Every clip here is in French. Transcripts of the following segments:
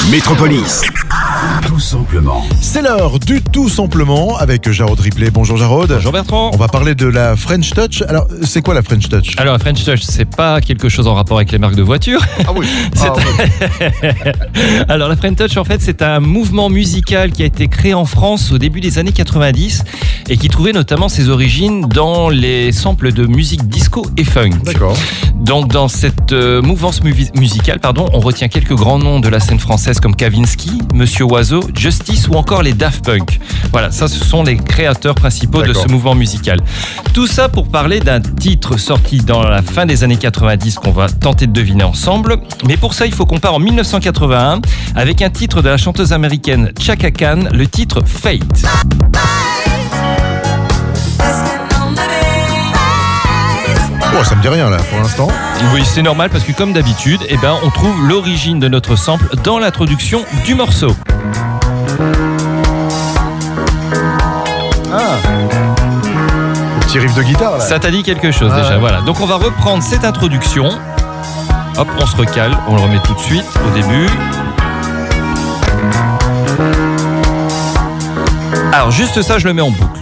Métropolis. Tout simplement. C'est l'heure du tout simplement avec Jarod Ripley. Bonjour Jarod. Bonjour Bertrand. On va parler de la French Touch. Alors, c'est quoi la French Touch ? Alors la French Touch, c'est pas quelque chose en rapport avec les marques de voitures. Ah oui. Alors la French Touch, en fait, c'est un mouvement musical qui a été créé en France au début des années 90 et qui trouvait notamment ses origines dans les samples de musique disco et funk. D'accord. Donc dans cette mouvance musicale, on retient quelques grands noms de la scène française comme Kavinsky, Monsieur Oiseau, Justice ou encore les Daft Punk. Voilà, ça ce sont les créateurs principaux de ce mouvement musical. Tout ça pour parler d'un titre sorti dans la fin des années 90 qu'on va tenter de deviner ensemble. Mais pour ça, il faut qu'on part en 1981 avec un titre de la chanteuse américaine Chaka Khan, le titre Fate. Oh, ça me dit rien là pour l'instant. Oui, c'est normal parce que comme d'habitude, on trouve l'origine de notre sample dans l'introduction du morceau. Ah. Le petit riff de guitare là. Ça t'a dit quelque chose déjà, voilà. Donc on va reprendre cette introduction. Hop, on se recale, on le remet tout de suite au début. Alors juste ça, je le mets en boucle.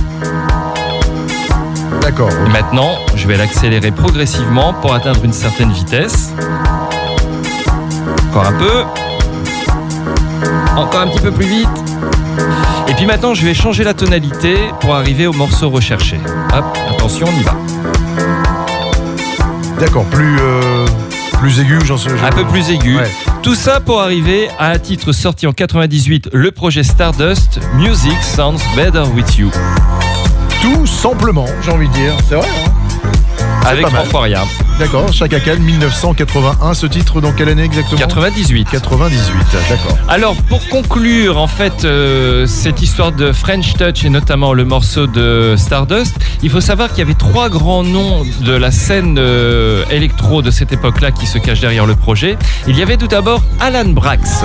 D'accord. Et maintenant, je vais l'accélérer progressivement pour atteindre une certaine vitesse. Encore un peu. Encore un petit peu plus vite. Et puis maintenant, je vais changer la tonalité pour arriver au morceau recherché. Hop, attention, on y va. D'accord, plus aigu, Un peu plus aigu. Ouais. Tout ça pour arriver à un titre sorti en 98, le projet Stardust, Music Sounds Better With You. Tout simplement, j'ai envie de dire. C'est vrai, hein ? Avec Enforia. D'accord, Chaka Khan, 1981. Ce titre, dans quelle année exactement ? 98. 98, d'accord. Alors, pour conclure, en fait, cette histoire de French Touch et notamment le morceau de Stardust, il faut savoir qu'il y avait 3 grands noms de la scène électro de cette époque-là qui se cachent derrière le projet. Il y avait tout d'abord Alan Braxe.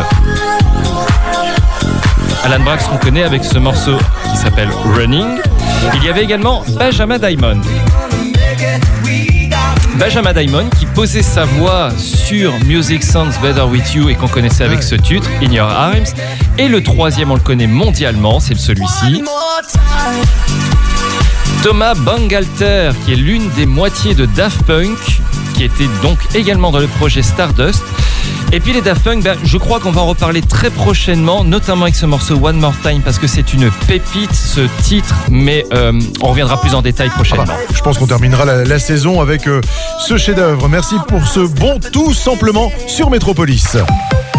Alan Braxe qu'on connaît avec ce morceau qui s'appelle Running. Il y avait également Benjamin Diamond. Benjamin Diamond qui posait sa voix sur Music Sounds Better With You et qu'on connaissait avec ce titre, In Your Arms. Et le troisième, on le connaît mondialement, c'est celui-ci. Thomas Bangalter, qui est l'une des moitiés de Daft Punk, qui était donc également dans le projet Stardust. Et puis les Daft Punk, je crois qu'on va en reparler très prochainement, notamment avec ce morceau One More Time, parce que c'est une pépite ce titre, mais on reviendra plus en détail prochainement. Je pense qu'on terminera la saison avec ce chef-d'œuvre. Merci pour ce bon tout simplement sur Métropolis.